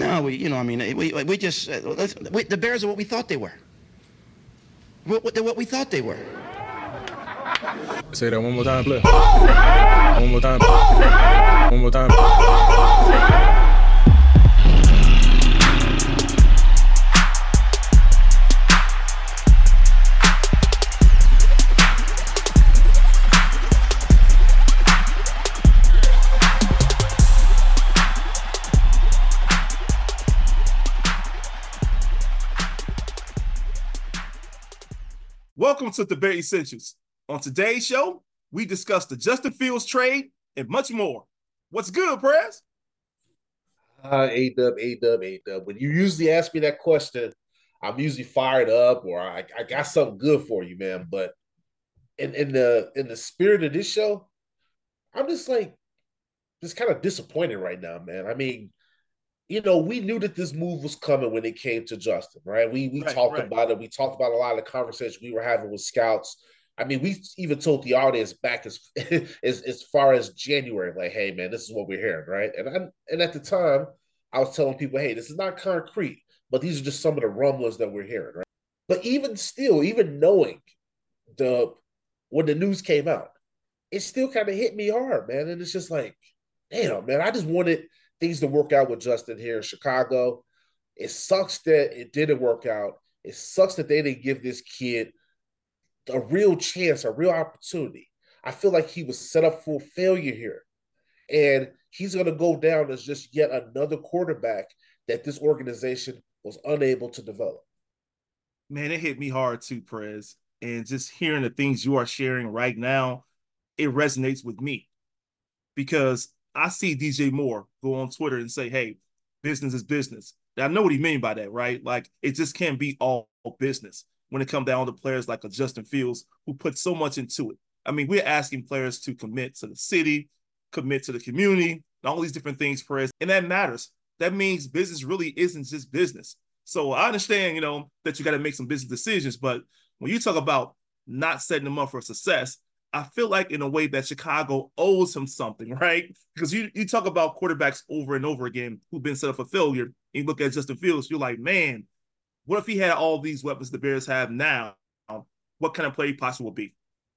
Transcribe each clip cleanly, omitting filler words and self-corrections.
No, we just the Bears are what we thought they were. They're what we thought they were. Say that one more time, play. One more time. One more time. Welcome to the Bear Essentials. On today's show, we discuss the Justin Fields trade and much more. What's good, Prez? A-Dub. When you usually ask me that question, I'm usually fired up or I got something good for you, man. But in the spirit of this show, I'm just kind of disappointed right now, man. I mean, we knew that this move was coming when it came to Justin, right? We talked about it. We talked about a lot of the conversations we were having with scouts. I mean, we even told the audience back as far as January, like, hey, man, this is what we're hearing, right? And at the time, I was telling people, hey, this is not concrete, but these are just some of the rumblings that we're hearing, right? But even still, even knowing when the news came out, it still kind of hit me hard, man. And it's just like, damn, man, I just wanted things to work out with Justin here in Chicago. It sucks that it didn't work out. It sucks that they didn't give this kid a real chance, a real opportunity. I feel like he was set up for failure here. And he's going to go down as just yet another quarterback that this organization was unable to develop. Man, it hit me hard too, Prez. And just hearing the things you are sharing right now, it resonates with me. Because I see DJ Moore go on Twitter and say, hey, business is business. Now, I know what he means by that, right? Like, it just can't be all business when it comes down to players like a Justin Fields who put so much into it. I mean, we're asking players to commit to the city, commit to the community, all these different things, Perez, and that matters. That means business really isn't just business. So I understand, that you got to make some business decisions, but when you talk about not setting them up for success, I feel like in a way that Chicago owes him something, right? Because you talk about quarterbacks over and over again who've been set up for failure. And you look at Justin Fields, you're like, man, what if he had all these weapons the Bears have now? What kind of play possible would be?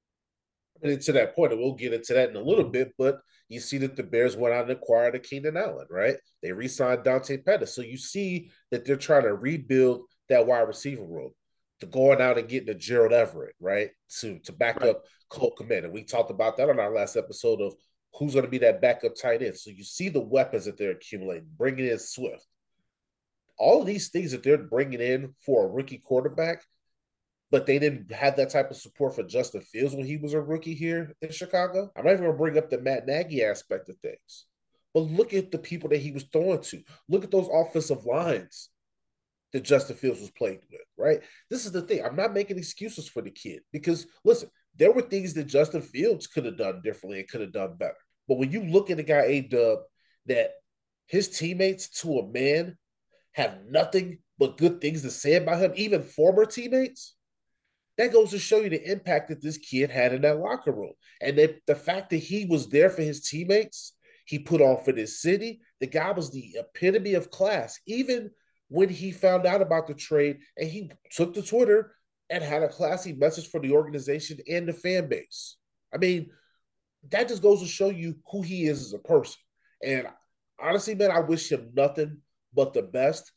And to that point, and we'll get into that in a little bit, but you see that the Bears went out and acquired a Keenan Allen, right? They re-signed Dante Pettis. So you see that they're trying to rebuild that wide receiver room, to going out and getting a Gerald Everett, right? To back up Cole Kmet. And we talked about that on our last episode of who's going to be that backup tight end. So you see the weapons that they're accumulating, bringing in Swift. All of these things that they're bringing in for a rookie quarterback, but they didn't have that type of support for Justin Fields when he was a rookie here in Chicago. I'm not even going to bring up the Matt Nagy aspect of things, but look at the people that he was throwing to. Look at those offensive lines that Justin Fields was playing with, right? This is the thing. I'm not making excuses for the kid because, listen, there were things that Justin Fields could have done differently and could have done better. But when you look at a guy, A-Dub, that his teammates to a man have nothing but good things to say about him, even former teammates, that goes to show you the impact that this kid had in that locker room. And the fact that he was there for his teammates, he put on for this city, the guy was the epitome of class. Even when he found out about the trade and he took to Twitter and had a classy message for the organization and the fan base. I mean, that just goes to show you who he is as a person. And honestly, man, I wish him nothing but the best.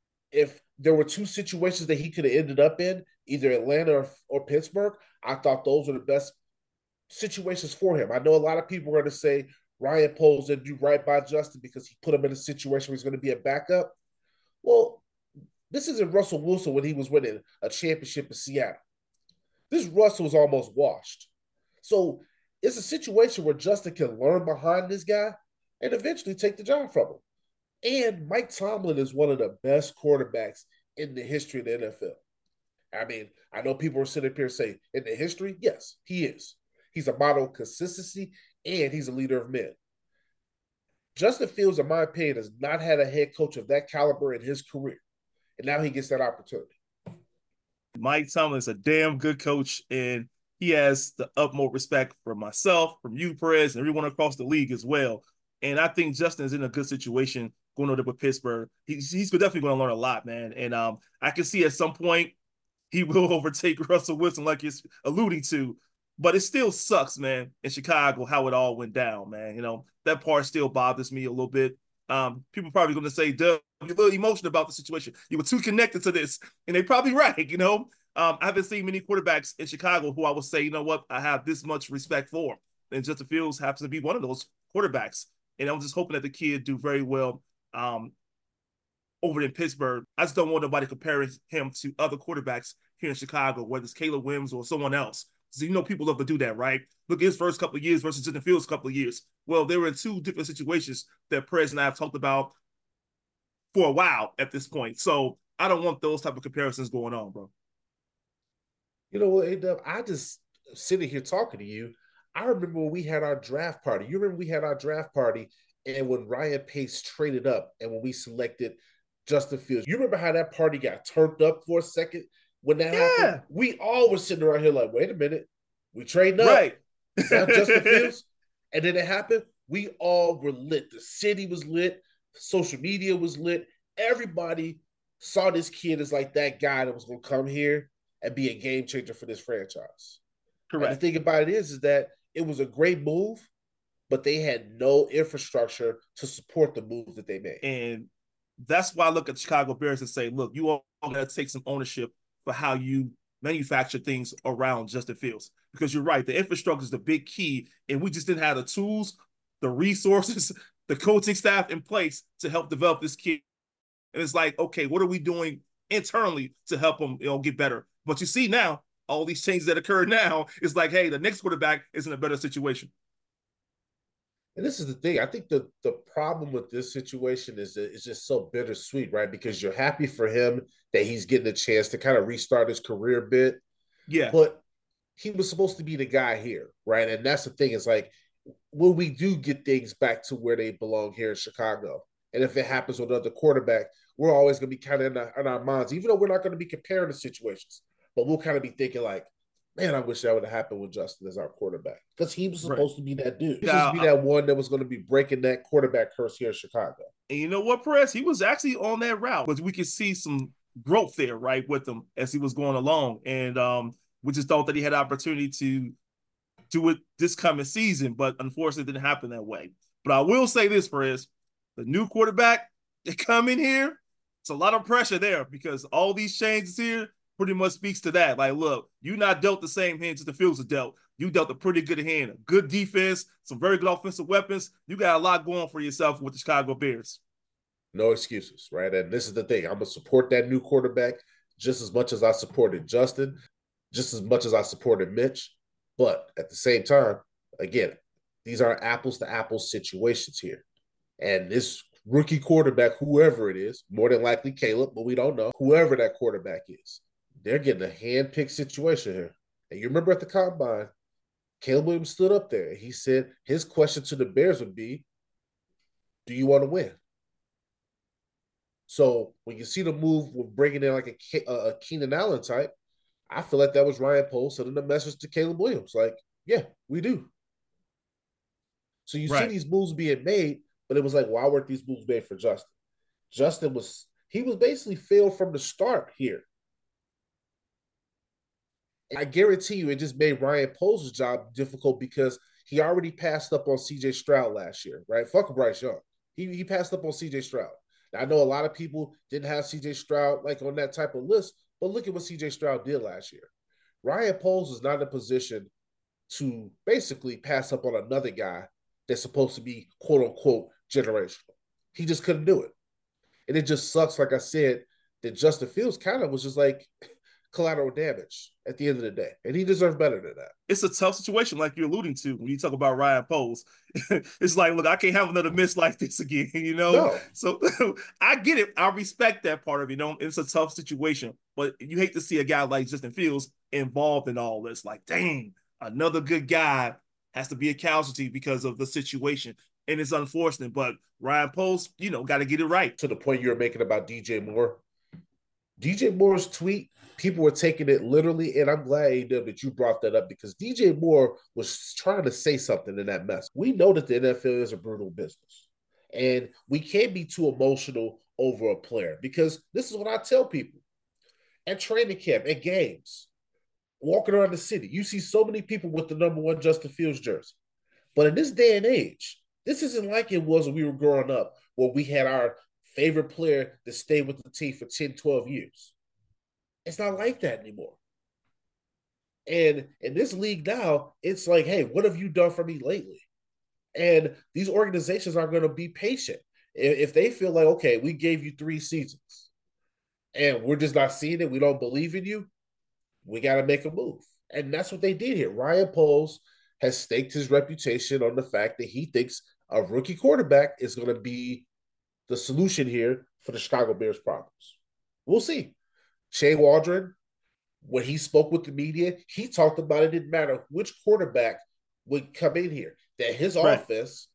If there were two situations that he could have ended up in, either Atlanta or Pittsburgh, I thought those were the best situations for him. I know a lot of people are going to say Ryan Poles didn't do right by Justin because he put him in a situation where he's going to be a backup. Well, this isn't Russell Wilson when he was winning a championship in Seattle. This Russell was almost washed. So it's a situation where Justin can learn behind this guy and eventually take the job from him. And Mike Tomlin is one of the best quarterbacks in the history of the NFL. I mean, I know people are sitting up here saying, in the history, yes, he is. He's a model of consistency, and he's a leader of men. Justin Fields, in my opinion, has not had a head coach of that caliber in his career. And now he gets that opportunity. Mike Tomlin is a damn good coach, and he has the utmost respect from myself, from you, Perez, and everyone across the league as well. And I think Justin is in a good situation going over with Pittsburgh. He's definitely going to learn a lot, man. And I can see at some point he will overtake Russell Wilson, like you're alluding to. But it still sucks, man, in Chicago, how it all went down, man. You know, that part still bothers me a little bit. People probably going to say, Doug, you're a little emotional about the situation. You were too connected to this. And they're probably right, you know. I haven't seen many quarterbacks in Chicago who I would say, you know what, I have this much respect for. And Justin Fields happens to be one of those quarterbacks. And I'm just hoping that the kid do very well over in Pittsburgh. I just don't want nobody comparing him to other quarterbacks here in Chicago, whether it's Caleb Williams or someone else. So, you know, people love to do that, right? Look at his first couple of years versus Justin Fields' couple of years. Well, they were in two different situations that Perez and I have talked about for a while at this point. So I don't want those type of comparisons going on, bro. You know what, A-Dub, I just sitting here talking to you. I remember when we had our draft party. You remember we had our draft party and when Ryan Pace traded up and when we selected Justin Fields. You remember how that party got turned up for a second? When that happened, we all were sitting around here like, wait a minute, we trading up. Right. Now Justin Fields. And then it happened. We all were lit. The city was lit. Social media was lit. Everybody saw this kid as like that guy that was going to come here and be a game changer for this franchise. Correct. And the thing about it is that it was a great move, but they had no infrastructure to support the move that they made. And that's why I look at the Chicago Bears and say, look, you all got to take some ownership for how you manufacture things around Justin Fields. Because you're right, the infrastructure is the big key, and we just didn't have the tools, the resources, the coaching staff in place to help develop this kid. And it's like, okay, what are we doing internally to help him, get better? But you see now, all these changes that occur now, it's like, hey, the next quarterback is in a better situation. And this is the thing. I think the problem with this situation is that it's just so bittersweet, right? Because you're happy for him that he's getting a chance to kind of restart his career a bit. Yeah. But he was supposed to be the guy here, right? And that's the thing. It's like, when we do get things back to where they belong here in Chicago, and if it happens with another quarterback, we're always going to be kind of in our minds, even though we're not going to be comparing the situations, but we'll kind of be thinking like, man, I wish that would have happened with Justin as our quarterback, because he was supposed to be that dude. He was supposed to be that one that was going to be breaking that quarterback curse here in Chicago. And you know what, Perez? He was actually on that route, but we could see some growth there, right, with him as he was going along. And we just thought that he had an opportunity to do it this coming season, but unfortunately it didn't happen that way. But I will say this, Perez, the new quarterback that come in here, it's a lot of pressure there because all these changes here pretty much speaks to that. Like, look, you not dealt the same hand as the Fields are dealt. You dealt a pretty good hand, a good defense, some very good offensive weapons. You got a lot going for yourself with the Chicago Bears. No excuses, right? And this is the thing. I'm going to support that new quarterback just as much as I supported Justin, just as much as I supported Mitch. But at the same time, again, these are apples to apples situations here. And this rookie quarterback, whoever it is, more than likely Caleb, but we don't know, whoever that quarterback is, they're getting a hand-picked situation here. And you remember at the Combine, Caleb Williams stood up there. He said his question to the Bears would be, do you want to win? So when you see the move with bringing in like a Keenan Allen type, I feel like that was Ryan Poles sending a message to Caleb Williams. Like, yeah, we do. So you see these moves being made, but it was like, why weren't these moves made for Justin? Justin was basically failed from the start here. I guarantee you it just made Ryan Poles' job difficult because he already passed up on C.J. Stroud last year, right? Fuck Bryce Young. He passed up on C.J. Stroud. Now, I know a lot of people didn't have C.J. Stroud like on that type of list, but look at what C.J. Stroud did last year. Ryan Poles is not in a position to basically pass up on another guy that's supposed to be quote-unquote generational. He just couldn't do it. And it just sucks, like I said, that Justin Fields kind of was just like collateral damage at the end of the day. And he deserved better than that. It's a tough situation, like you're alluding to, when you talk about Ryan Poles. It's like, look, I can't have another miss like this again, No. So I get it. I respect that part of it. It's a tough situation. But you hate to see a guy like Justin Fields involved in all this. Like, dang, another good guy has to be a casualty because of the situation. And it's unfortunate. But Ryan Poles, got to get it right. To the point you were making about DJ Moore. DJ Moore's tweet, people were taking it literally, and I'm glad, A-Dub, that you brought that up because DJ Moore was trying to say something in that mess. We know that the NFL is a brutal business. And we can't be too emotional over a player because this is what I tell people at training camp, at games, walking around the city. You see so many people with the number one Justin Fields jersey. But in this day and age, this isn't like it was when we were growing up, where we had our favorite player that stayed with the team for 10, 12 years. It's not like that anymore. And in this league now, it's like, hey, what have you done for me lately? And these organizations are going to be patient. If they feel like, okay, we gave you 3 seasons and we're just not seeing it, we don't believe in you, we got to make a move. And that's what they did here. Ryan Poles has staked his reputation on the fact that he thinks a rookie quarterback is going to be the solution here for the Chicago Bears problems. We'll see. Shane Waldron, when he spoke with the media, he talked about it didn't matter which quarterback would come in here, that his offense,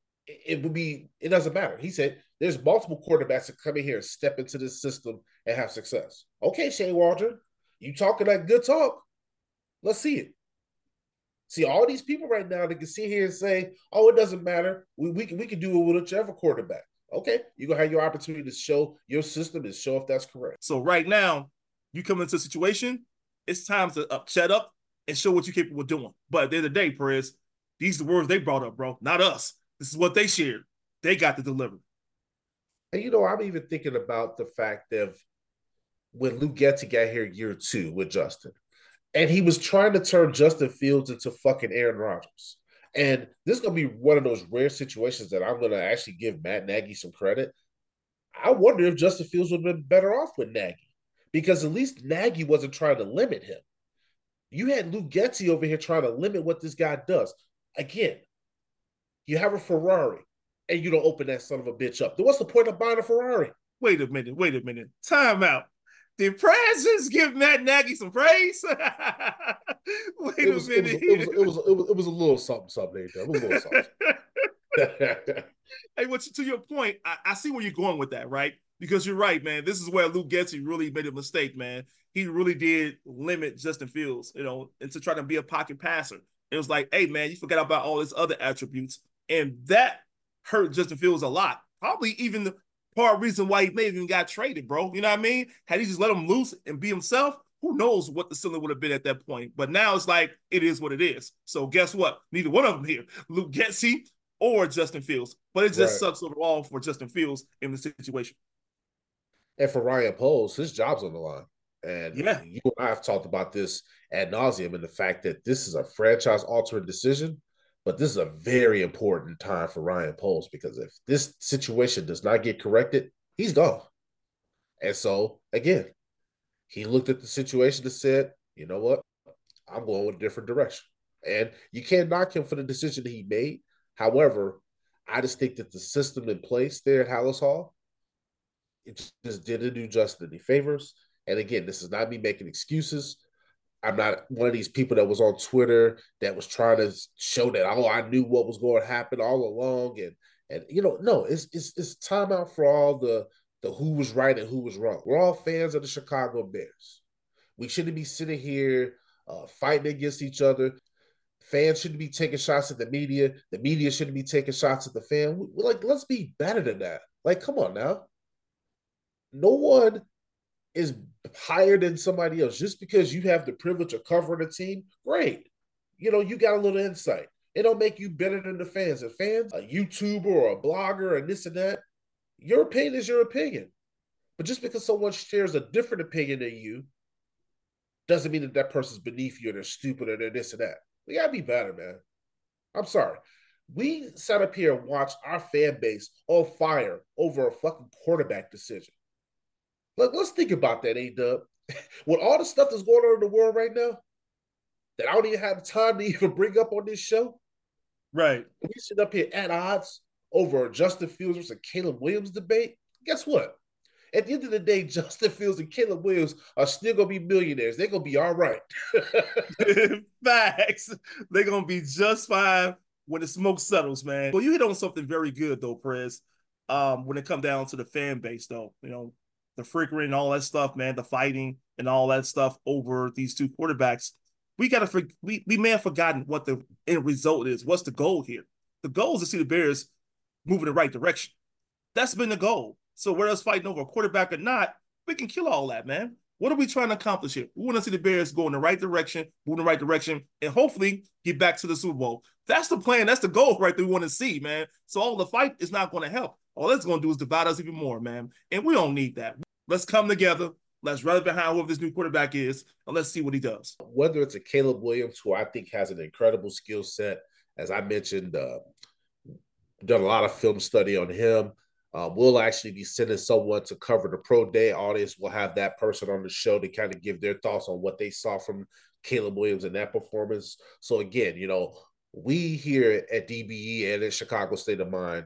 it doesn't matter. He said there's multiple quarterbacks that come in here and step into this system and have success. Okay, Shane Waldron, you talking that good talk. Let's see it. See, all these people right now that can sit here and say, oh, it doesn't matter. We can do it with whichever quarterback. Okay, you're going to have your opportunity to show your system and show if that's correct. So right now, you come into a situation, it's time to shut up and show what you're capable of doing. But at the end of the day, Perez, these are the words they brought up, bro, not us. This is what they shared. They got to deliver. And, I'm even thinking about the fact that when Luke Getsy got here year 2 with Justin, and he was trying to turn Justin Fields into fucking Aaron Rodgers. And this is going to be one of those rare situations that I'm going to actually give Matt Nagy some credit. I wonder if Justin Fields would have been better off with Nagy, because at least Nagy wasn't trying to limit him. You had Luke Getsy over here trying to limit what this guy does. Again, you have a Ferrari and you don't open that son of a bitch up. Then what's the point of buying a Ferrari? Wait a minute. Time out. Did Prez just give Matt Nagy some praise? Wait a minute. It was a little something there. A little something. Hey, to your point, I see where you're going with that, right? Because you're right, man. This is where Luke Getsy really made a mistake, man. He really did limit Justin Fields, and to try to be a pocket passer. It was like, hey, man, you forgot about all his other attributes. And that hurt Justin Fields a lot. Probably even the part reason why he may have even got traded, bro. You know what I mean? Had he just let him loose and be himself, who knows what the ceiling would have been at that point. But now it's like, it is what it is. So guess what? Neither one of them here, Luke Getsy or Justin Fields. But it just sucks overall for Justin Fields in the situation. And for Ryan Poles, his job's on the line. And you and I have talked about this ad nauseum, and the fact that this is a franchise-altering decision, but this is a very important time for Ryan Poles, because if this situation does not get corrected, he's gone. And so, again, he looked at the situation and said, you know what? I'm going with a different direction. And you can't knock him for the decision that he made. However, I just think that the system in place there at Hallis Hall, it just didn't do Justin any favors. And again, this is not me making excuses. I'm not one of these people that was on Twitter that was trying to show that, oh, I knew what was going to happen all along. And no, it's time out for all the who was right and who was wrong. We're all fans of the Chicago Bears. We shouldn't be sitting here fighting against each other. Fans shouldn't be taking shots at the media. The media shouldn't be taking shots at the fan. Let's be better than that. Come on now. No one is higher than somebody else. Just because you have the privilege of covering a team, great. You got a little insight. It don't make you better than the fans. And fans, a YouTuber or a blogger and this and that, your opinion is your opinion. But just because someone shares a different opinion than you doesn't mean that person's beneath you or they're stupid or they're this and that. We gotta be better, man. I'm sorry. We sat up here and watched our fan base on fire over a fucking quarterback decision. Let's think about that, A-Dub. With all the stuff that's going on in the world right now, that I don't even have time to even bring up on this show. Right. We sit up here at odds over Justin Fields versus Caleb Williams debate. Guess what? At the end of the day, Justin Fields and Caleb Williams are still going to be millionaires. They're going to be all right. Facts. They're going to be just fine when the smoke settles, man. Well, you hit on something very good, though, Prez, when it comes down to the fan base, though. The freakery and all that stuff, man, the fighting and all that stuff over these two quarterbacks. We may have forgotten what the end result is. What's the goal here? The goal is to see the Bears move in the right direction. That's been the goal. So whether it's fighting over a quarterback or not, we can kill all that, man. What are we trying to accomplish here? We want to see the Bears go in the right direction, move in the right direction, and hopefully get back to the Super Bowl. That's the plan. That's the goal right there we want to see, man. So all the fight is not going to help. All that's going to do is divide us even more, man. And we don't need that. Let's come together. Let's rally behind whoever this new quarterback is, and let's see what he does. Whether it's a Caleb Williams, who I think has an incredible skill set, as I mentioned, done a lot of film study on him. We'll actually be sending someone to cover the pro day. Audience will have that person on the show to kind of give their thoughts on what they saw from Caleb Williams in that performance. So again, we here at DBE and at Chicago State of Mind,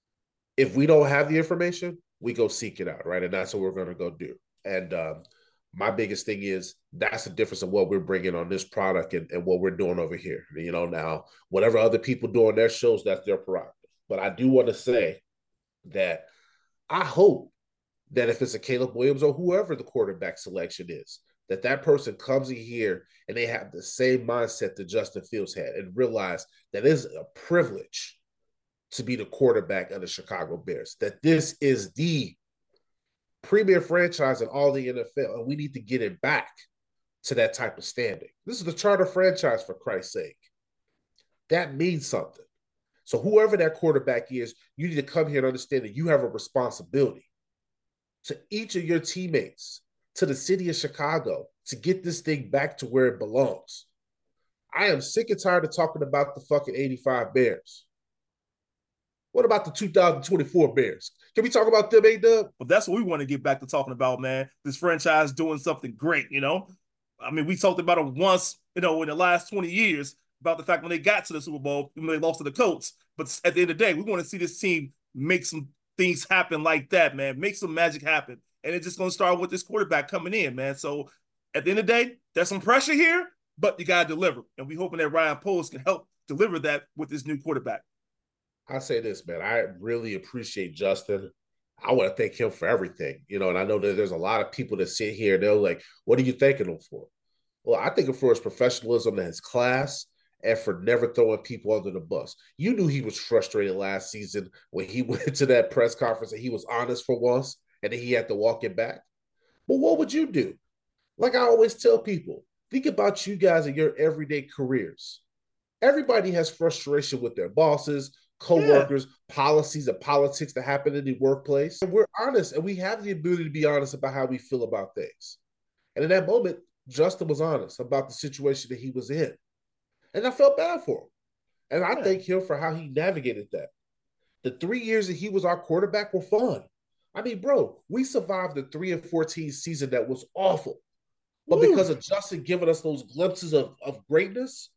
if we don't have the information, we go seek it out, right? And that's what we're going to go do. And my biggest thing is that's the difference of what we're bringing on this product and what we're doing over here. Now, whatever other people do on their shows, that's their prerogative. But I do want to say that I hope that if it's a Caleb Williams or whoever the quarterback selection is, that person comes in here and they have the same mindset that Justin Fields had and realize that it's a privilege to be the quarterback of the Chicago Bears, that this is the premier franchise in all the NFL, and we need to get it back to that type of standing. This is the charter franchise, for Christ's sake. That means something. So whoever that quarterback is, you need to come here and understand that you have a responsibility to each of your teammates, to the city of Chicago, to get this thing back to where it belongs. I am sick and tired of talking about the fucking 85 Bears. What about the 2024 Bears? Can we talk about them, A-Dub? Well, that's what we want to get back to talking about, man. This franchise doing something great, I mean, we talked about it once, in the last 20 years, about the fact when they got to the Super Bowl, they lost to the Colts. But at the end of the day, we want to see this team make some things happen like that, man. Make some magic happen. And it's just going to start with this quarterback coming in, man. So at the end of the day, there's some pressure here, but you got to deliver. And we're hoping that Ryan Poles can help deliver that with this new quarterback. I say this, man. I really appreciate Justin. I want to thank him for everything, and I know that there's a lot of people that sit here and they're like, what are you thanking him for? Well, I thank him for his professionalism and his class and for never throwing people under the bus. You knew he was frustrated last season when he went to that press conference and he was honest for once and then he had to walk it back. But what would you do? Like I always tell people, think about you guys in your everyday careers. Everybody has frustration with their bosses, co-workers, policies, and politics that happen in the workplace. And we're honest, and we have the ability to be honest about how we feel about things. And in that moment, Justin was honest about the situation that he was in. And I felt bad for him. And I thank him for how he navigated that. The 3 years that he was our quarterback were fun. I mean, bro, we survived the 3-14 season that was awful. But because of Justin giving us those glimpses of greatness,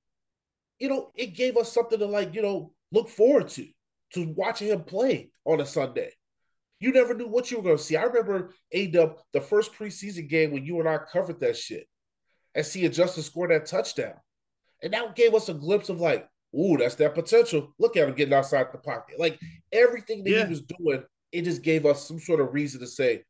it gave us something to look forward to watching him play on a Sunday. You never knew what you were going to see. I remember, A-Dub, the first preseason game when you and I covered that shit and seeing Justin score that touchdown. And that gave us a glimpse of that's that potential. Look at him getting outside the pocket. Everything that he was doing, it just gave us some sort of reason to say,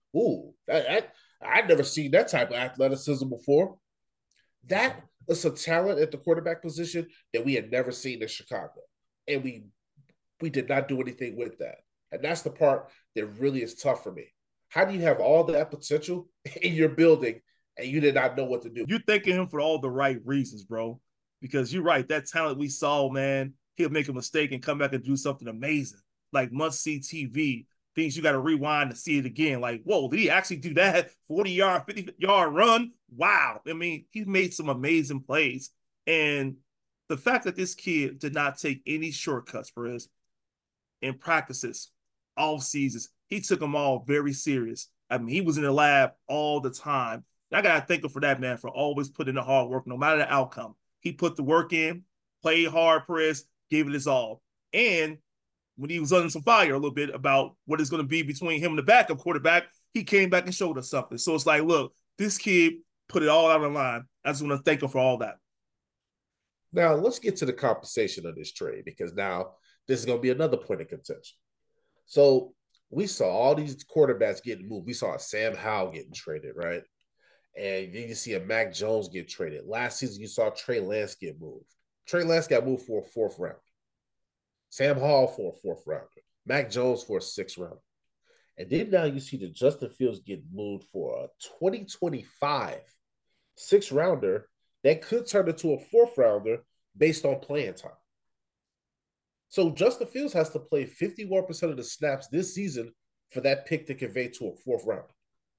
I'd never seen that type of athleticism before. That is a talent at the quarterback position that we had never seen in Chicago. And we did not do anything with that. And that's the part that really is tough for me. How do you have all that potential in your building and you did not know what to do? You're thanking him for all the right reasons, bro. Because you're right. That talent we saw, man, he'll make a mistake and come back and do something amazing. Like must-see TV. Things you got to rewind to see it again. Like, whoa, did he actually do that? 40-yard, 50-yard run? Wow. I mean, he made some amazing plays. And the fact that this kid did not take any shortcuts for his in practices, off seasons, he took them all very serious. I mean, he was in the lab all the time. And I got to thank him for that, man, for always putting in the hard work, no matter the outcome. He put the work in, played hard, Perez, gave it his all. And when he was under some fire a little bit about what is going to be between him and the backup quarterback, he came back and showed us something. So it's like, look, this kid put it all out on the line. I just want to thank him for all that. Now, let's get to the compensation of this trade because now this is going to be another point of contention. So we saw all these quarterbacks getting moved. We saw a Sam Howell getting traded, right? And then you see a Mac Jones get traded. Last season, you saw Trey Lance get moved. Trey Lance got moved for a fourth round. Sam Hall for a fourth rounder. Mac Jones for a 6th round. And then now you see that Justin Fields get moved for a 2025 6th rounder that could turn into a 4th rounder based on playing time. So Justin Fields has to play 51% of the snaps this season for that pick to convey to a 4th rounder.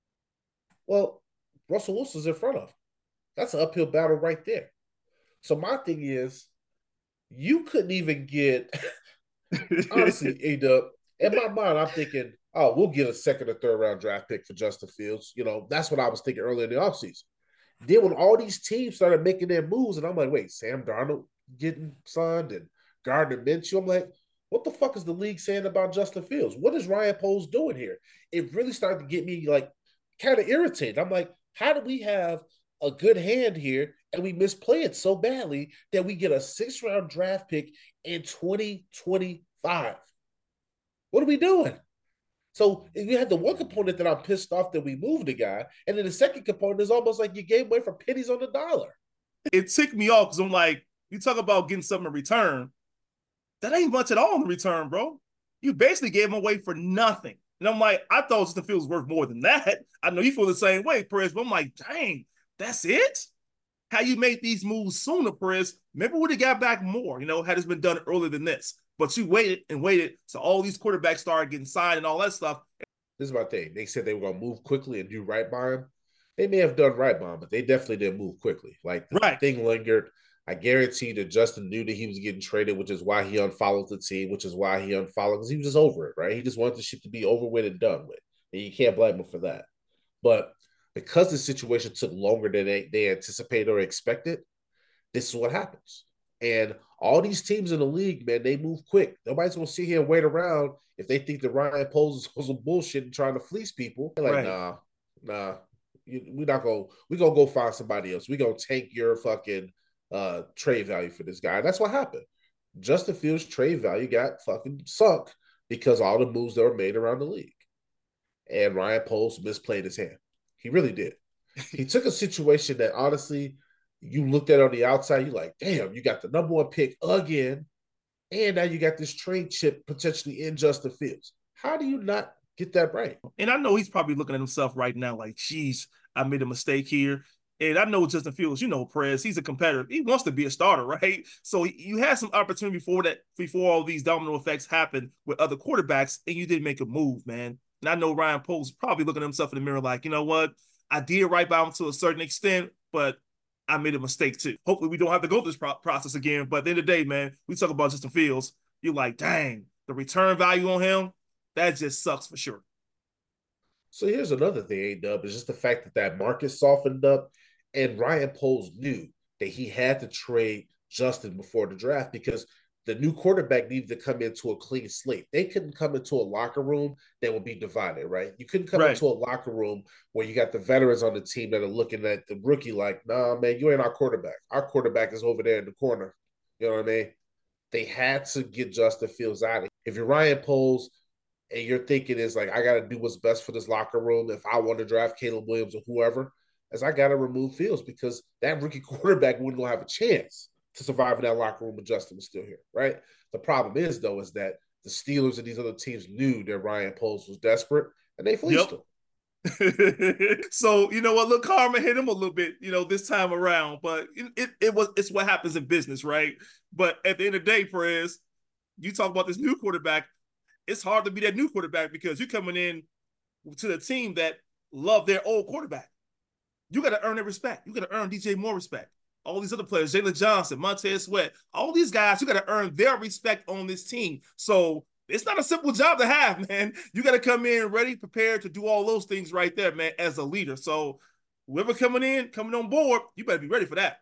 Well, Russell Wilson's in front of him. That's an uphill battle right there. So my thing is, you couldn't even get, honestly, A-Dub, in my mind, I'm thinking, oh, we'll get a 2nd or 3rd round draft pick for Justin Fields. That's what I was thinking earlier in the offseason. Then when all these teams started making their moves, and I'm like, wait, Sam Darnold getting signed and Gardner Minshew, I'm like, what the fuck is the league saying about Justin Fields? What is Ryan Poles doing here? It really started to get me like kind of irritated. I'm like, how do we have a good hand here and we misplay it so badly that we get a 6th round draft pick in 2025? What are we doing? So you had the one component that I'm pissed off that we moved the guy, and then the second component is almost like you gave away for pennies on the dollar. It ticked me off because I'm like, you talk about getting something in return. That ain't much at all in return, bro. You basically gave him away for nothing. And I'm like, I thought Justin Fields was worth more than that. I know you feel the same way, Perez, but I'm like, dang, that's it? How you made these moves sooner, Perez? Maybe we would have got back more, had this been done earlier than this. But you waited and waited, so all these quarterbacks started getting signed and all that stuff. This is my thing. They said they were going to move quickly and do right by him. They may have done right by him, but they definitely didn't move quickly. Like, the thing lingered. I guarantee that Justin knew that he was getting traded, which is why he unfollowed the team, which is why he unfollowed, because he was just over it, right? He just wanted the shit to be over with and done with. And you can't blame him for that. But because the situation took longer than they anticipated or expected, this is what happens. And all these teams in the league, man, they move quick. Nobody's going to sit here and wait around if they think that Ryan Poles is some bullshit and trying to fleece people. They're like, nah. We're going to go find somebody else. We're going to take your fucking trade value for this guy. And that's what happened. Justin Fields' trade value got fucking sunk because all the moves that were made around the league. And Ryan Poles misplayed his hand. He really did. He took a situation that honestly, you looked at on the outside, you're like, damn, you got the number 1 pick again, and now you got this trade chip potentially in Justin Fields. How do you not get that right? And I know he's probably looking at himself right now like, geez, I made a mistake here. And I know Justin Fields, Perez, he's a competitor. He wants to be a starter, right? So you had some opportunity before all these domino effects happened with other quarterbacks, and you didn't make a move, man. And I know Ryan Poles probably looking at himself in the mirror like, you know what? I did right by him to a certain extent, but I made a mistake too. Hopefully we don't have to go through this process again. But at the end of the day, man, we talk about Justin Fields. You're like, dang, the return value on him, that just sucks for sure. So here's another thing, A-Dub, is just the fact that market softened up, and Ryan Poles knew that he had to trade Justin before the draft because the new quarterback needed to come into a clean slate. They couldn't come into a locker room that would be divided, right? You couldn't come into a locker room where you got the veterans on the team that are looking at the rookie like, nah, man, you ain't our quarterback. Our quarterback is over there in the corner. You know what I mean? They had to get Justin Fields out of it. If you're Ryan Poles and you're thinking is like, I got to do what's best for this locker room if I want to draft Caleb Williams or whoever, as I got to remove Fields because that rookie quarterback wouldn't have a chance to survive in that locker room when Justin was still here, right? The problem is, though, is that the Steelers and these other teams knew that Ryan Poles was desperate, and they fleeced him. So, you know what? Look, karma hit him a little bit, this time around. But it's what happens in business, right? But at the end of the day, Perez, you talk about this new quarterback. It's hard to be that new quarterback because you're coming in to the team that love their old quarterback. You got to earn their respect. You got to earn DJ Moore respect. All these other players, Jalen Johnson, Montez Sweat, all these guys, you got to earn their respect on this team. So it's not a simple job to have, man. You got to come in ready, prepared to do all those things right there, man, as a leader. So whoever coming on board, you better be ready for that.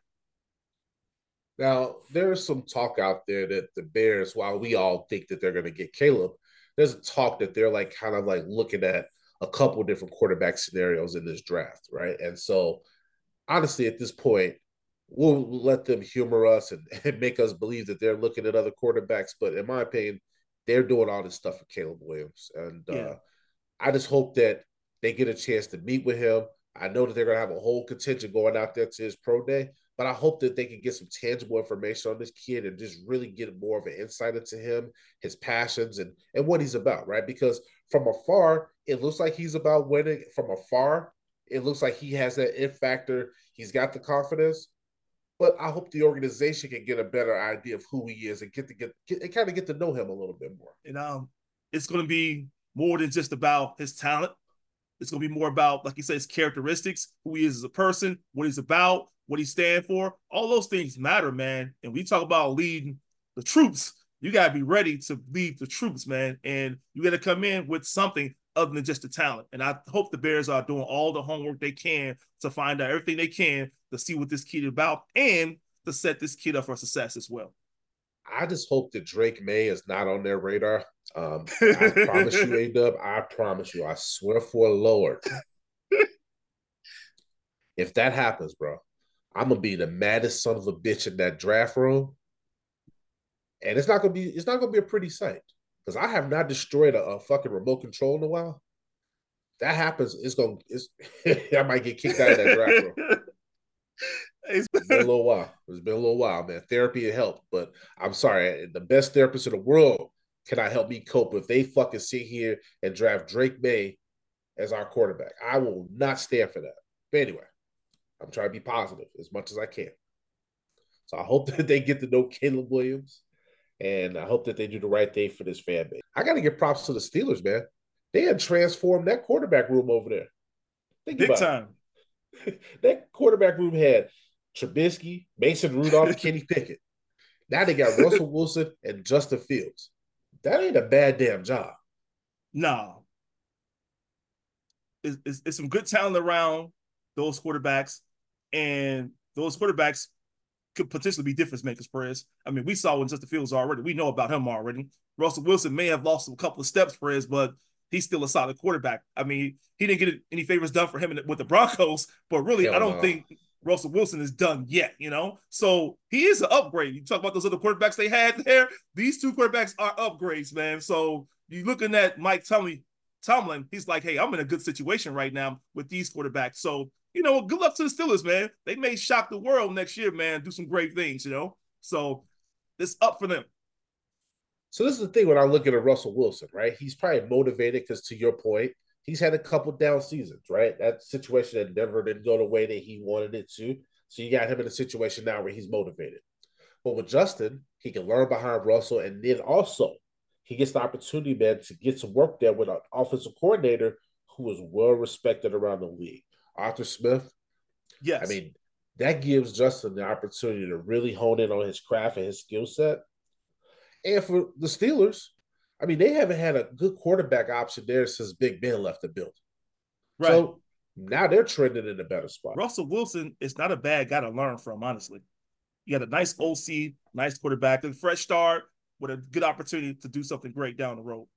Now, there's some talk out there that the Bears, while we all think that they're going to get Caleb, there's a talk that they're like kind of like looking at a couple of different quarterback scenarios in this draft, right? And so honestly, at this point, we'll let them humor us and make us believe that they're looking at other quarterbacks. But in my opinion, they're doing all this stuff for Caleb Williams. And I just hope that they get a chance to meet with him. I know that they're going to have a whole contingent going out there to his pro day, But I hope that they can get some tangible information on this kid and just really get more of an insight into him, his passions, and what he's about, right? Because from afar, it looks like he's about winning. From afar, it looks like he has that it factor. He's got the confidence. But I hope the organization can get a better idea of who he is and get and kind of get to know him a little bit more. And it's going to be more than just about his talent. It's going to be more about, like you said, his characteristics, who he is as a person, what he's about, what he stands for. All those things matter, man. And we talk about leading the troops. You got to be ready to lead the troops, man. And you got to come in with something other than just the talent. And I hope the Bears are doing all the homework they can to find out everything they can to see what this kid is about and to set this kid up for success as well. I just hope that Drake May is not on their radar. I promise you, A-Dub, I promise you, I swear for the Lord. If that happens, bro, I'm gonna be the maddest son of a bitch in that draft room. And it's not gonna be a pretty sight. Because I have not destroyed a fucking remote control in a while. That happens, I might get kicked out of that draft room. It's been a little while. It's been a little while, man. Therapy had helped, but I'm sorry. The best therapist in the world cannot help me cope if they fucking sit here and draft Drake May as our quarterback. I will not stand for that. But anyway, I'm trying to be positive as much as I can. So I hope that they get to know Caleb Williams, and I hope that they do the right thing for this fan base. I got to give props to the Steelers, man. They had transformed that quarterback room over there. Think big time. That quarterback room had Trubisky, Mason Rudolph, Kenny Pickett. Now they got Russell Wilson and Justin Fields. That ain't a bad damn job. No. It's some good talent around those quarterbacks, and those quarterbacks could potentially be difference makers, Perez. I mean, we saw when Justin Fields already. We know about him already. Russell Wilson may have lost a couple of steps, Perez, but he's still a solid quarterback. I mean, he didn't get any favors done for him with the Broncos, but really, I don't think Russell Wilson is done yet, you know? So he is an upgrade. You talk about those other quarterbacks they had there. These two quarterbacks are upgrades, man. So you're looking at Mike Tomlin, he's like, hey, I'm in a good situation right now with these quarterbacks. So, you know, good luck to the Steelers, man. They may shock the world next year, man, do some great things, you know? So it's up for them. So this is the thing when I look at a Russell Wilson, right? He's probably motivated because, to your point, he's had a couple down seasons, right? That situation that never didn't go the way that he wanted it to. So you got him in a situation now where he's motivated. But with Justin, he can learn behind Russell, and then also he gets the opportunity, man, to get some work there with an offensive coordinator who is well respected around the league. Arthur Smith. Yes. I mean, that gives Justin the opportunity to really hone in on his craft and his skill set. And for the Steelers, I mean, they haven't had a good quarterback option there since Big Ben left the building. Right. So now they're trending in a better spot. Russell Wilson is not a bad guy to learn from, honestly. You got a nice OC, nice quarterback, and fresh start with a good opportunity to do something great down the road.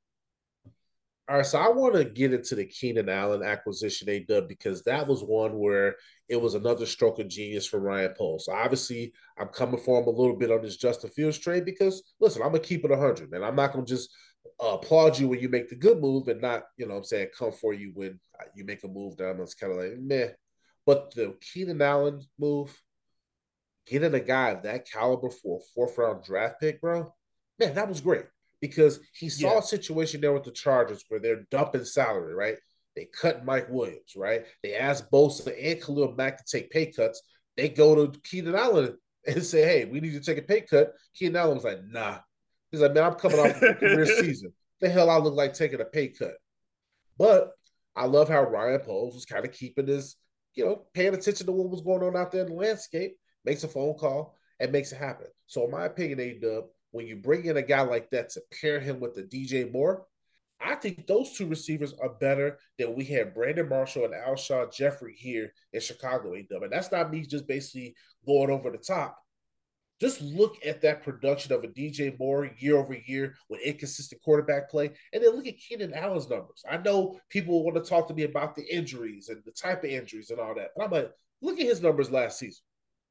All right, so I want to get into the Keenan Allen acquisition they did because that was one where it was another stroke of genius for Ryan Poles. So obviously, I'm coming for him a little bit on this Justin Fields trade because, listen, I'm going to keep it 100, man. I'm not going to just applaud you when you make the good move and not, you know what I'm saying, come for you when you make a move that I'm just kind of like, meh. But the Keenan Allen move, getting a guy of that caliber for a fourth-round draft pick, bro, man, that was great. Because he saw a situation there with the Chargers where they're dumping salary, right? They cut Mike Williams, right? They asked Bosa and Khalil Mack to take pay cuts. They go to Keenan Allen and say, hey, we need to take a pay cut. Keenan Allen was like, nah. He's like, man, I'm coming off a career season. The hell I look like taking a pay cut. But I love how Ryan Poles was kind of keeping his, you know, paying attention to what was going on out there in the landscape, makes a phone call, and makes it happen. So in my opinion, A-Dub, when you bring in a guy like that to pair him with the DJ Moore, I think those two receivers are better than we had Brandon Marshall and Alshon Jeffrey here in Chicago, A-Dub. And that's not me just basically going over the top. Just look at that production of a DJ Moore year over year with inconsistent quarterback play, and then look at Keenan Allen's numbers. I know people want to talk to me about the injuries and the type of injuries and all that, but I'm like, look at his numbers last season.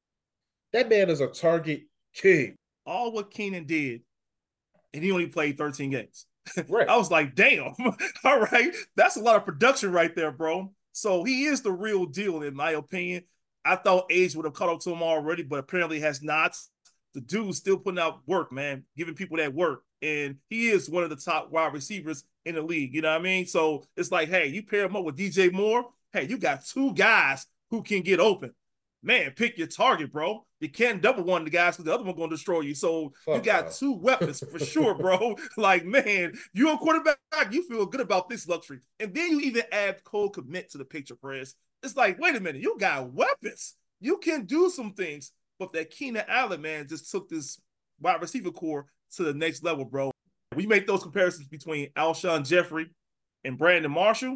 That man is a target king. All what Keenan did, and he only played 13 games. Right. I was like, damn. All right. That's a lot of production right there, bro. So he is the real deal, in my opinion. I thought age would have caught up to him already, but apparently has not. The dude's still putting out work, man, giving people that work. And he is one of the top wide receivers in the league. You know what I mean? So it's like, hey, you pair him up with DJ Moore. Hey, you got two guys who can get open. Man, pick your target, bro. You can't double one of the guys because the other one going to destroy you. So you got two weapons for sure, bro. Like, man, you're a quarterback. You feel good about this luxury. And then you even add Cole Kmet to the picture, Perez. It's like, wait a minute, you got weapons. You can do some things. But that Keenan Allen, man, just took this wide receiver core to the next level, bro. We make those comparisons between Alshon Jeffrey and Brandon Marshall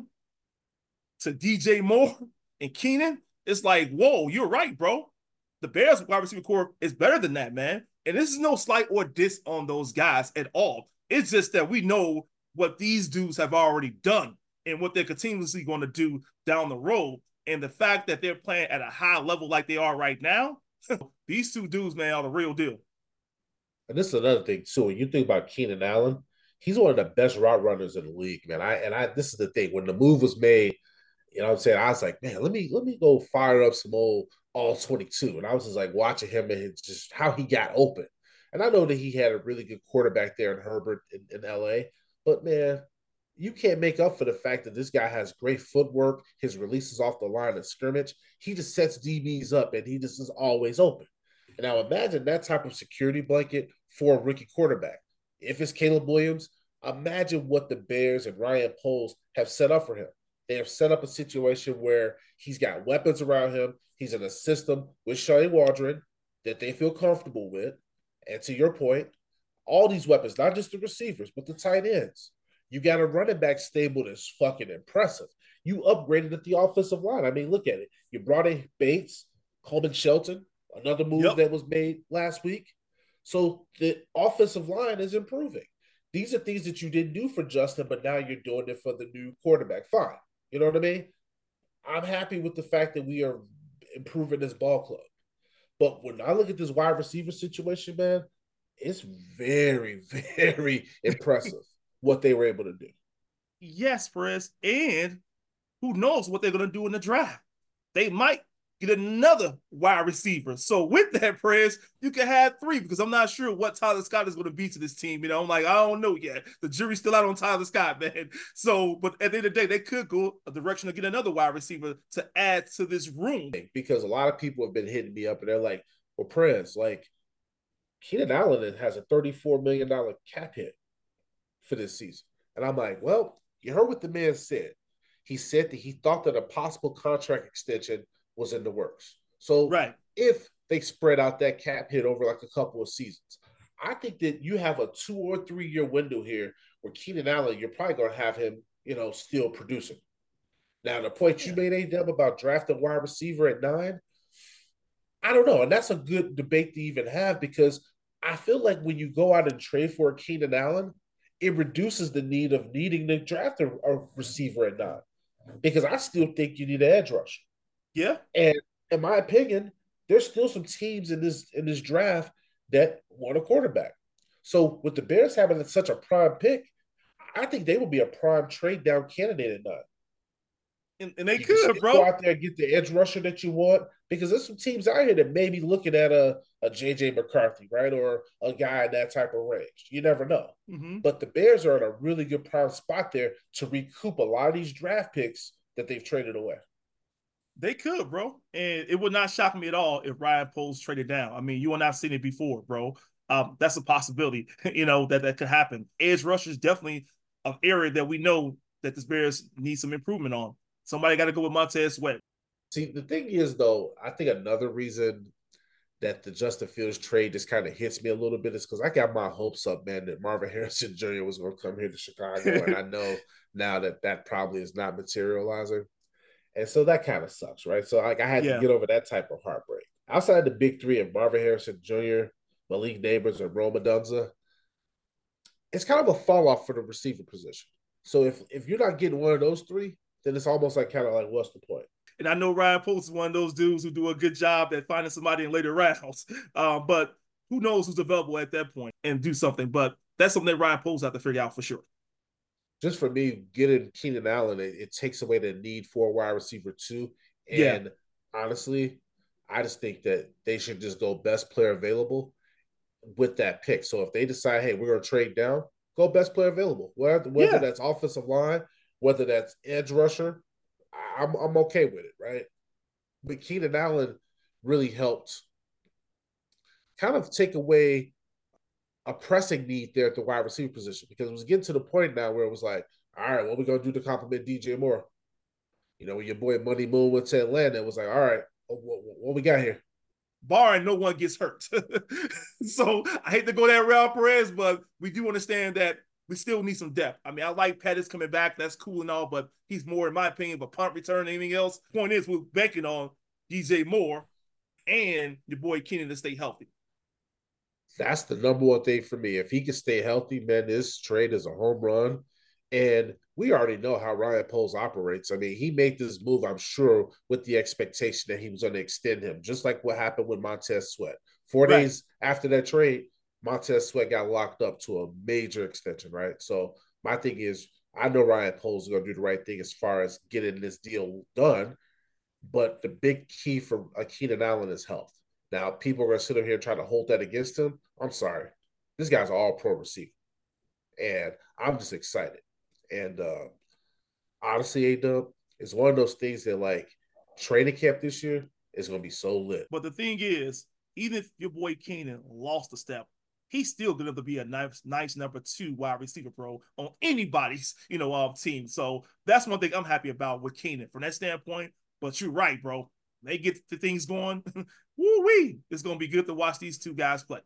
to DJ Moore and Keenan. It's like, whoa, you're right, bro. The Bears wide receiver core is better than that, man. And this is no slight or diss on those guys at all. It's just that we know what these dudes have already done and what they're continuously going to do down the road. And the fact that they're playing at a high level like they are right now, these two dudes, man, are the real deal. And this is another thing, too. When you think about Keenan Allen, he's one of the best route runners in the league, man. This is the thing. When the move was made, you know what I'm saying? I was like, man, let me go fire up some old all 22. And I was just like watching him and just how he got open. And I know that he had a really good quarterback there in Herbert in LA, but man, you can't make up for the fact that this guy has great footwork. His releases off the line of scrimmage. He just sets DBs up and he just is always open. And now imagine that type of security blanket for a rookie quarterback. If it's Caleb Williams, imagine what the Bears and Ryan Poles have set up for him. They have set up a situation where he's got weapons around him. He's in a system with Shane Waldron that they feel comfortable with. And to your point, all these weapons, not just the receivers, but the tight ends. You got a running back stable that's fucking impressive. You upgraded at the offensive line. I mean, look at it. You brought in Bates, Coleman Shelton, another move that was made last week. So the offensive line is improving. These are things that you didn't do for Justin, but now you're doing it for the new quarterback. Fine. You know what I mean? I'm happy with the fact that we are improving this ball club. But when I look at this wide receiver situation, man, it's very, very impressive what they were able to do. Yes, Perez. And who knows what they're going to do in the draft. They might get another wide receiver. So with that, Perez, you can have three because I'm not sure what Tyler Scott is going to be to this team. You know, I'm like, I don't know yet. The jury's still out on Tyler Scott, man. So, but at the end of the day, they could go a direction to get another wide receiver to add to this room. Because a lot of people have been hitting me up and they're like, well, Perez, like, Keenan Allen has a $34 million cap hit for this season. And I'm like, well, you heard what the man said. He said that he thought that a possible contract extension was in the works. So if they spread out that cap hit over like a couple of seasons, I think that you have a 2 or 3 year window here where Keenan Allen, you're probably going to have him, you know, still producing. Now, the point you made, A-Dub, about drafting wide receiver at 9, I don't know. And that's a good debate to even have because I feel like when you go out and trade for a Keenan Allen, it reduces the need of needing to draft a receiver at 9 because I still think you need an edge rusher. Yeah. And in my opinion, there's still some teams in this draft that want a quarterback. So with the Bears having such a prime pick, I think they will be a prime trade down candidate at 9. And they you could, bro. Go out there and get the edge rusher that you want because there's some teams out here that may be looking at a JJ McCarthy, right? Or a guy in that type of range. You never know. Mm-hmm. But the Bears are in a really good prime spot there to recoup a lot of these draft picks that they've traded away. They could, bro. And it would not shock me at all if Ryan Poles traded down. I mean, you and I've seen it before, bro. That's a possibility, you know, that could happen. Edge rusher is definitely an area that we know that the Bears need some improvement on. Somebody got to go with Montez Sweat. See, the thing is, though, I think another reason that the Justin Fields trade just kind of hits me a little bit is because I got my hopes up, man, that Marvin Harrison Jr. was going to come here to Chicago. And I know now that probably is not materializing. And so that kind of sucks, right? So like I had to get over that type of heartbreak. Outside the big three of Marvin Harrison Jr., Malik Neighbors, and Rome Odunze, it's kind of a fall off for the receiver position. So if you're not getting one of those three, then it's almost like kind of like, what's the point? And I know Ryan Poles is one of those dudes who do a good job at finding somebody in later rounds. But who knows who's available at that point and do something. But that's something that Ryan Poles have to figure out for sure. Just for me, getting Keenan Allen, it takes away the need for a wide receiver too. And honestly, I just think that they should just go best player available with that pick. So if they decide, hey, we're going to trade down, go best player available. Whether that's offensive line, whether that's edge rusher, I'm okay with it, right? But Keenan Allen really helped kind of take away a pressing need there at the wide receiver position, because it was getting to the point now where it was like, all right, what are we going to do to compliment DJ Moore? You know, when your boy Money Moon went to Atlanta, it was like, all right, what we got here? Barring no one gets hurt. So I hate to go that route, Perez, but we do understand that we still need some depth. I mean, I like Pettis coming back. That's cool and all, but he's more, in my opinion, of a punt return than anything else. Point is, we're banking on DJ Moore and your boy Keenan to stay healthy. That's the number one thing for me. If he can stay healthy, man, this trade is a home run. And we already know how Ryan Poles operates. I mean, he made this move, I'm sure, with the expectation that he was going to extend him, just like what happened with Montez Sweat. 4 days after that trade, Montez Sweat got locked up to a major extension, right? So my thing is, I know Ryan Poles is going to do the right thing as far as getting this deal done, but the big key for Keenan Allen is health. Now, people are going to sit up here and try to hold that against him. I'm sorry. This guy's an all-pro receiver. And I'm just excited. And honestly, A-Dub, it's one of those things that, like, training camp this year is going to be so lit. But the thing is, even if your boy Keenan lost a step, he's still going to be a nice number 2 wide receiver, bro, on anybody's, team. So that's one thing I'm happy about with Keenan from that standpoint. But you're right, bro. They get the things going. Woo-wee. It's going to be good to watch these two guys play.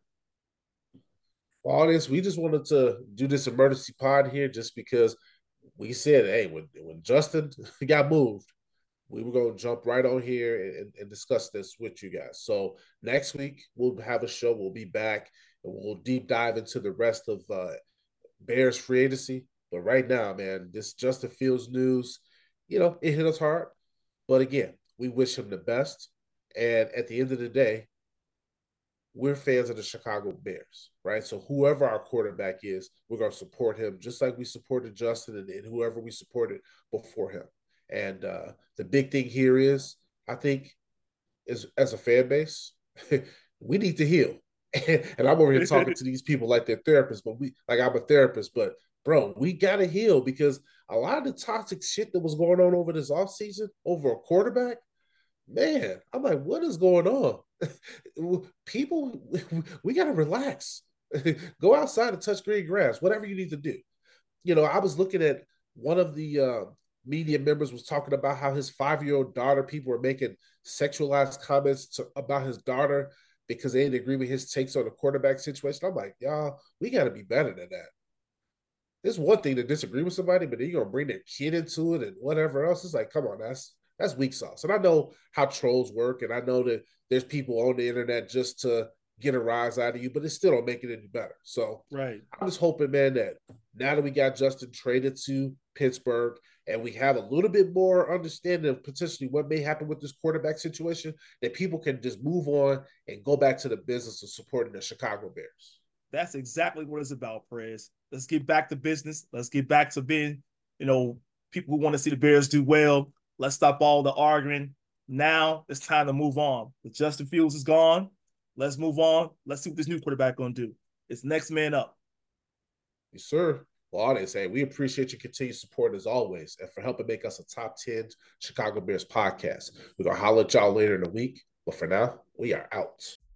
For all this, we just wanted to do this emergency pod here just because we said, hey, when Justin got moved, we were going to jump right on here and discuss this with you guys. So next week, we'll have a show. We'll be back, and we'll deep dive into the rest of Bears free agency. But right now, man, this Justin Fields news, it hit us hard. But again, we wish him the best. And at the end of the day, we're fans of the Chicago Bears, right? So whoever our quarterback is, we're going to support him just like we supported Justin and whoever we supported before him. And the big thing here is, I think, is as a fan base, we need to heal. And I'm over here talking to these people like they're therapists, but I'm a therapist, but bro, we got to heal, because a lot of the toxic shit that was going on over this offseason over a quarterback, man, I'm like, what is going on? People, we got to relax. Go outside and touch green grass, whatever you need to do. I was looking at one of the media members was talking about how his 5-year-old daughter, people were making sexualized comments about his daughter because they didn't agree with his takes on the quarterback situation. I'm like, y'all, we got to be better than that. It's one thing to disagree with somebody, but then you're going to bring their kid into it and whatever else. It's like, come on, that's weak sauce. And I know how trolls work, and I know that there's people on the internet just to get a rise out of you, but it still don't make it any better. So right. I'm just hoping, man, that now that we got Justin traded to Pittsburgh and we have a little bit more understanding of potentially what may happen with this quarterback situation, that people can just move on and go back to the business of supporting the Chicago Bears. That's exactly what it's about, Perez. Let's get back to business. Let's get back to being, people who want to see the Bears do well. Let's stop all the arguing. Now it's time to move on. The Justin Fields is gone. Let's move on. Let's see what this new quarterback going to do. It's next man up. Yes, sir. Well, audience, hey, we appreciate your continued support as always, and for helping make us a top 10 Chicago Bears podcast. We're going to holler at y'all later in the week. But for now, we are out.